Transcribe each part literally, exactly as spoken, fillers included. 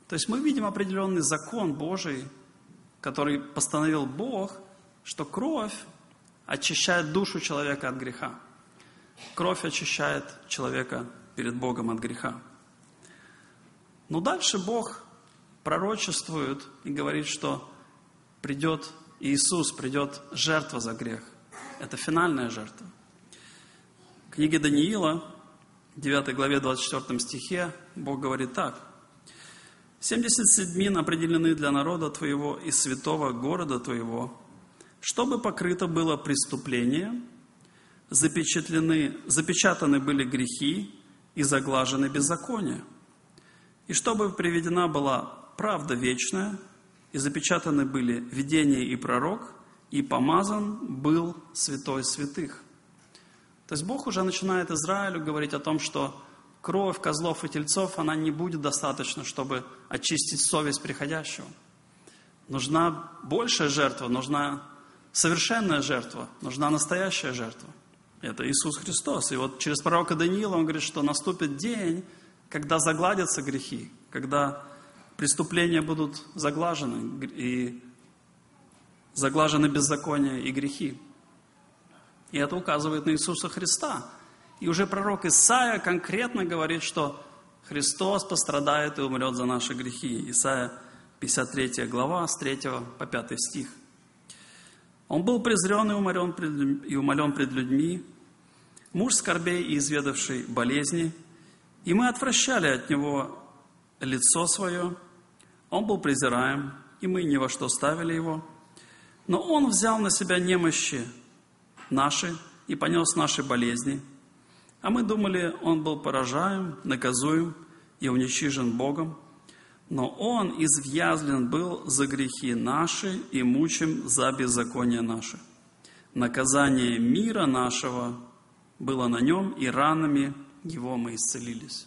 То есть мы видим определенный закон Божий, который постановил Бог, что кровь очищает душу человека от греха. Кровь очищает человека перед Богом от греха. Но дальше Бог пророчествует и говорит, что придет Иисус, придет жертва за грех. Это финальная жертва. В книге Даниила, девятой главе, двадцать четвёртом стихе, Бог говорит так. «Семьдесят седьмин определены для народа твоего и святого города твоего, чтобы покрыто было преступление, запечатлены, запечатаны были грехи и заглажены беззакония, и чтобы приведена была правда вечная, и запечатаны были видение и пророк, и помазан был святой святых». То есть Бог уже начинает Израилю говорить о том, что кровь козлов и тельцов, она не будет достаточно, чтобы очистить совесть приходящего. Нужна большая жертва, нужна совершенная жертва, нужна настоящая жертва. Это Иисус Христос. И вот через пророка Даниила он говорит, что наступит день, когда загладятся грехи, когда преступления будут заглажены, и заглажены беззакония и грехи. И это указывает на Иисуса Христа. И уже пророк Исаия конкретно говорит, что Христос пострадает и умрет за наши грехи. Исаия пятьдесят третья глава, с третьего по пятый стих. Он был презрен и умолен пред, и умолен пред людьми, муж скорбей и изведавший болезни, и мы отвращали от него лицо свое, он был презираем, и мы ни во что ставили его. Но он взял на себя немощи наши и понес наши болезни. А мы думали, он был поражаем, наказуем и уничижен Богом. Но он извъязлен был за грехи наши и мучим за беззаконие наше. Наказание мира нашего было на нем, и ранами его мы исцелились.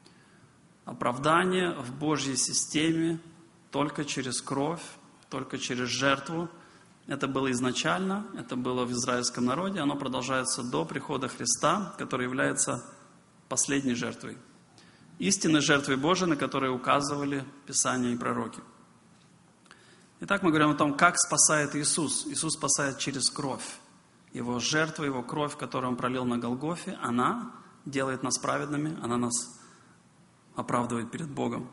Оправдание в Божьей системе только через кровь, только через жертву. Это было изначально, это было в израильском народе, оно продолжается до прихода Христа, который является последней жертвой. Истинной жертвой Божией, на которой указывали Писания и пророки. Итак, мы говорим о том, как спасает Иисус. Иисус спасает через кровь. Его жертва, Его кровь, которую Он пролил на Голгофе, она делает нас праведными, она нас оправдывает перед Богом.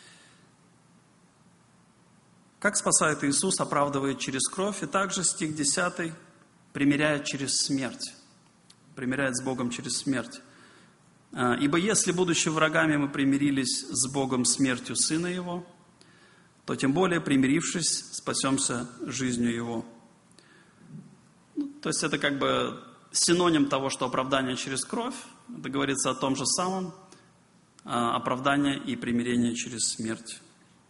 Как спасает Иисус, оправдывает через кровь, и также стих десятый примиряет через смерть. Примиряет с Богом через смерть. «Ибо если, будучи врагами, мы примирились с Богом смертью Сына Его, то тем более, примирившись, спасемся жизнью Его». Ну, то есть это как бы синоним того, что оправдание через кровь. Это говорится о том же самом, оправдание и примирение через смерть.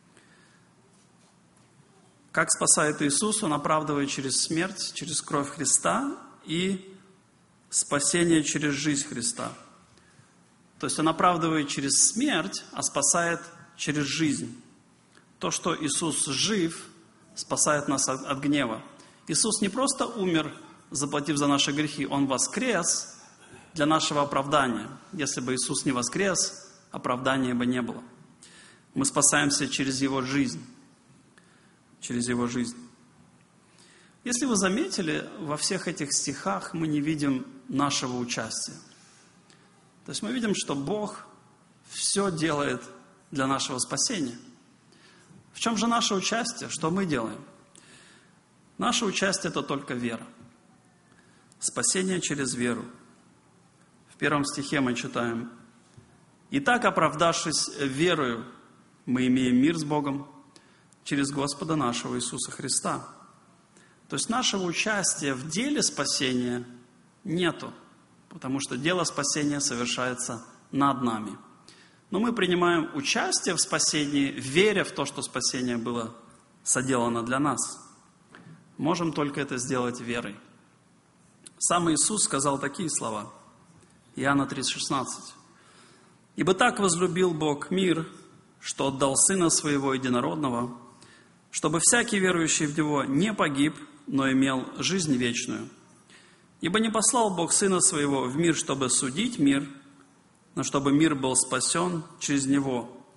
Как спасает Иисус? Он оправдывает через смерть, через кровь Христа и спасение через жизнь Христа. То есть Он оправдывает через смерть, а спасает через жизнь. То, что Иисус жив, спасает нас от, от гнева. Иисус не просто умер, заплатив за наши грехи, Он воскрес для нашего оправдания. Если бы Иисус не воскрес, оправдания бы не было. Мы спасаемся через Его жизнь. Через Его жизнь. Если вы заметили, во всех этих стихах мы не видим нашего участия. То есть мы видим, что Бог все делает для нашего спасения. В чем же наше участие? Что мы делаем? Наше участие – это только вера. Спасение через веру. В первом стихе мы читаем: «Итак, оправдавшись верою, мы имеем мир с Богом через Господа нашего Иисуса Христа». То есть нашего участия в деле спасения нету, потому что дело спасения совершается над нами. Но мы принимаем участие в спасении, веря в то, что спасение было соделано для нас. Можем только это сделать верой. Сам Иисус сказал такие слова. Иоанна тридцать шестнадцать. «Ибо так возлюбил Бог мир, что отдал Сына Своего Единородного, чтобы всякий верующий в Него не погиб, но имел жизнь вечную. Ибо не послал Бог Сына Своего в мир, чтобы судить мир, но чтобы мир был спасен через Него.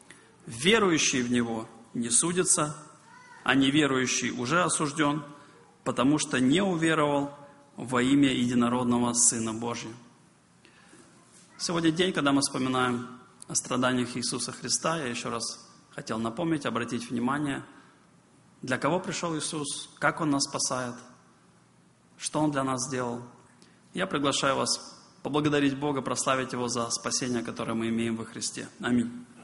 верующий в Него не судится, а неверующий уже осужден, потому что не уверовал во имя единородного Сына Божьего». Сегодня день, когда мы вспоминаем о страданиях Иисуса Христа. Я еще раз хотел напомнить, обратить внимание, для кого пришел Иисус, как Он нас спасает, что Он для нас сделал. Я приглашаю вас поблагодарить Бога, прославить Его за спасение, которое мы имеем во Христе. Аминь.